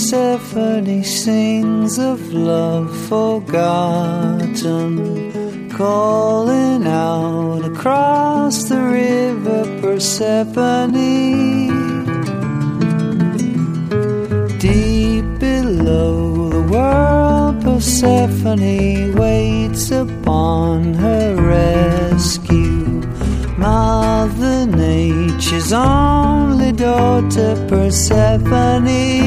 Persephone sings of love forgotten, calling out across the river. Persephone, deep below the world, Persephone waits upon her rescue. Mother Nature's only daughter, Persephone.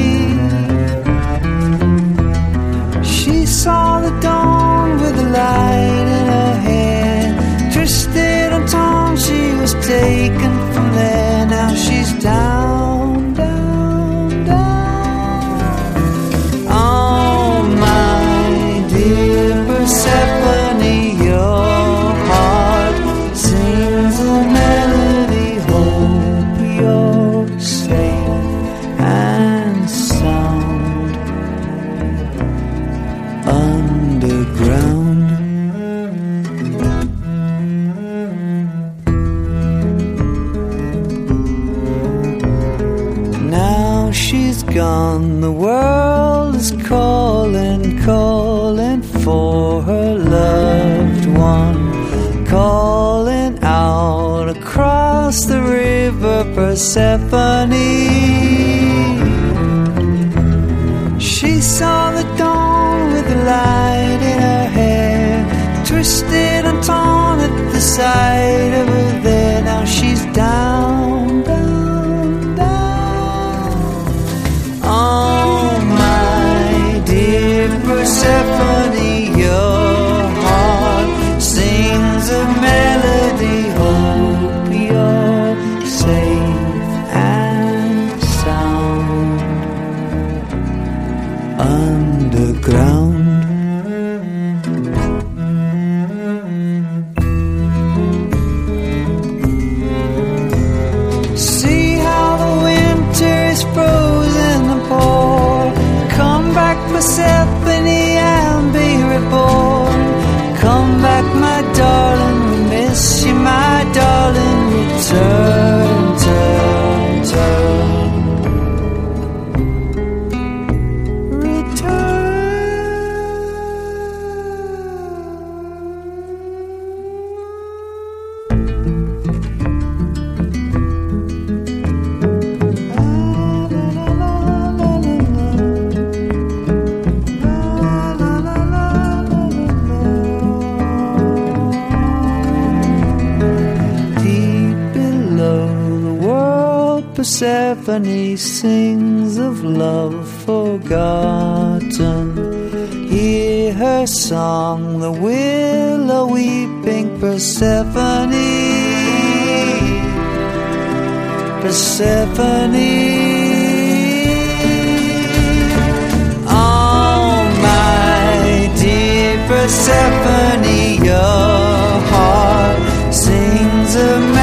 She saw the dawn with the light in her hand, twisted and torn, she was taken from there. Now she's down, down, down. Oh, my dear Persephone, your heart sings a melody. Hope you're safe and sound underground. Now she's gone, the world is calling, calling for her loved one, calling out across the river. Persephone, she saw the dawn with the light in her hair, twisted and torn at the sight of her there. Now she's down, down, down. Oh, my dear Persephone, your heart sings a melody. Hope you're safe and sound underground. See how the winter is frozen and poor. Come back, Persephone, and be reborn. Come back, my darling, we miss you, my darling. Return, turn, turn. Persephone sings of love forgotten. Hear her song, the willow weeping. Persephone, Persephone. Oh, my dear Persephone, your heart sings a